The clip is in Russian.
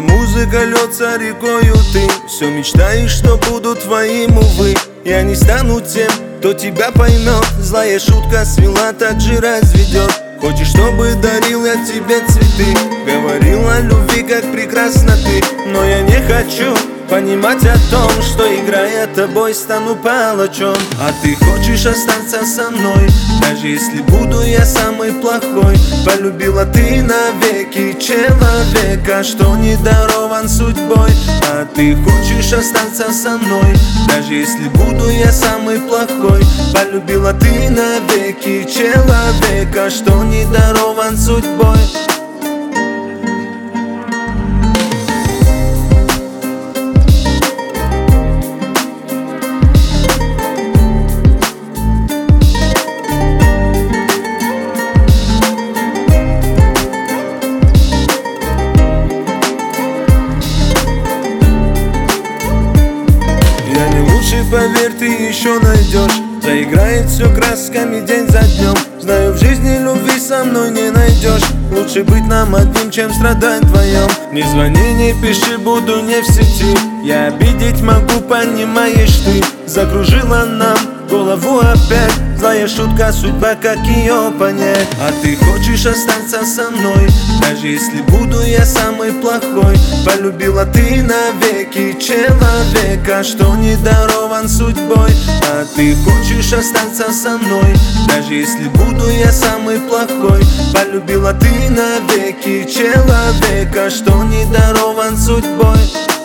Моя музыка льется рекою, ты все мечтаешь, что буду твоим, увы. Я не стану тем, кто тебя поймет. Злая шутка свела, так же разведет. Хочешь, чтобы дарил я тебе цветы, говорил о любви, как прекрасна ты. Но я не хочу понимать о том, что, играя тобой, стану палачом. А ты хочешь остаться со мной, даже если буду я самый плохой. Полюбила ты навеки человека, что не дарован судьбой. А ты хочешь остаться со мной, даже если буду я самый плохой. Полюбила ты навеки человека, что не дарован судьбой. Поверь, ты еще найдешь. Заиграет все красками день за днем. Знаю, в жизни любви со мной не найдешь. Лучше быть нам одним, чем страдать вдвоем. Не звони, не пиши, буду не в сети. Я обидеть могу, понимаешь ты. Закружила нам голову опять. Злая шутка, судьба, как ее понять. А ты хочешь остаться со мной, даже если буду я самый плохой. Полюбила ты навеки человека, что не дарован судьбой. А ты хочешь остаться со мной, даже если буду я самый плохой. Полюбила ты навеки человека, что не дарован судьбой.